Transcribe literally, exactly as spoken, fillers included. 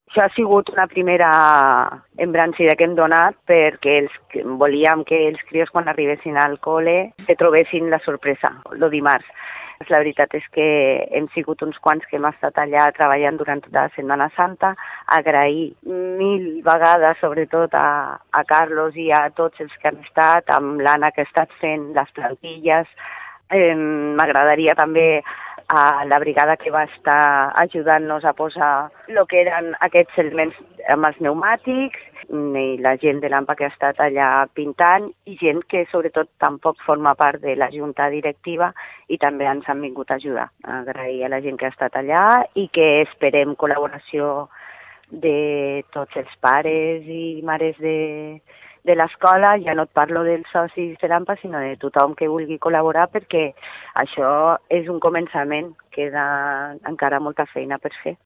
Això ha sigut una primera embranzida que hem donat perquè els, volíem que els crios quan arribessin al col·le se trobessin la sorpresa, el dimarts. La veritat és que hem sigut uns quants que hem estat allà treballant durant tota la Setmana Santa. Agrair mil vegades, sobretot a, a Carlos i a tots els que han estat, amb l'Anna que ha estat fent les plantilles. Eh, M'agradaria també a la brigada que va estar ajudant-nos a posar el que eren aquests elements amb els pneumàtics, i la gent de l'AMPA que ha estat allà pintant, i gent que sobretot tampoc forma part de la junta directiva i també ens han vingut a ajudar. Agrair a la gent que ha estat allà i que esperem col·laboració de tots els pares i mares de, de l'escola. Ja no et parlo dels socis de l'AMPA, sinó de tothom que vulgui col·laborar, perquè això és un començament, queda encara molta feina per fer.